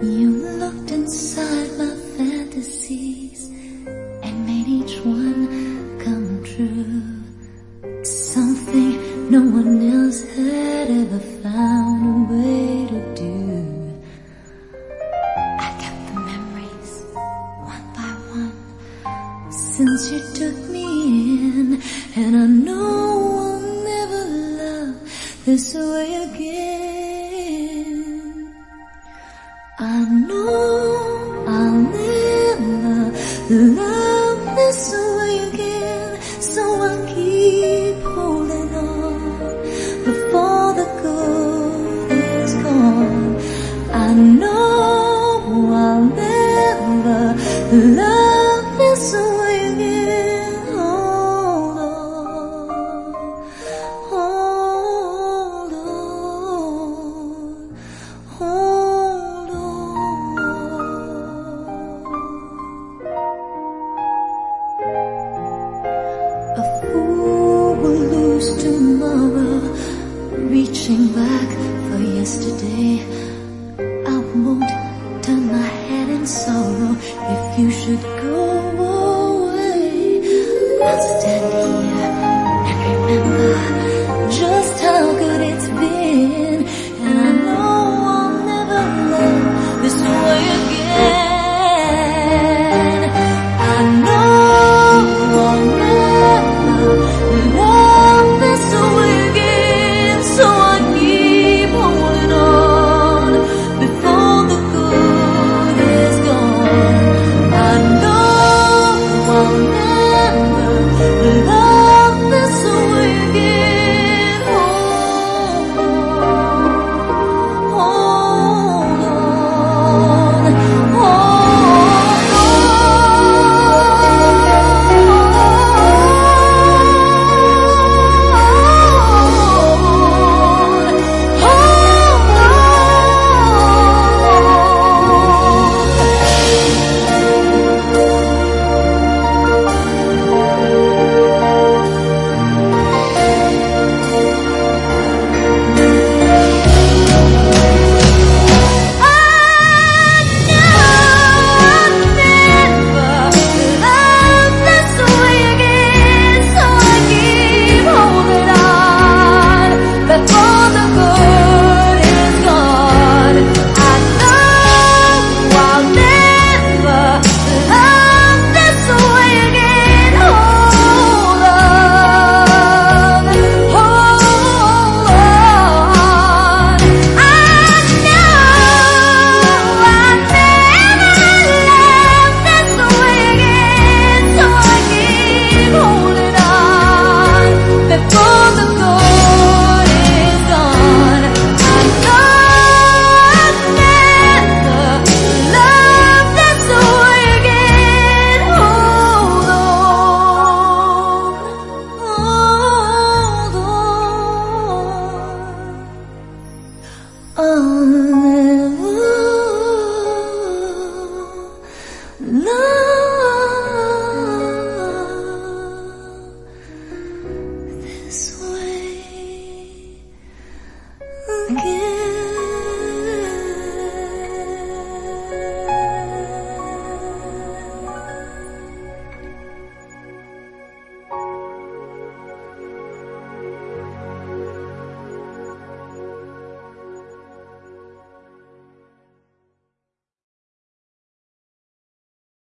You looked inside my fantasies and made each one come true. Something no one else had ever found a way to do. I kept the memories one by one since you took me in, and I know I'll never love this way again. I know I'll never love this way again, so I'll keep holding on before the good is gone. I know I'll never love this way again. Hold on, hold on, hold on. A fool will lose tomorrow, reaching back for yesterday. I won't turn my head in sorrow if you should go away. I'll stand here and remember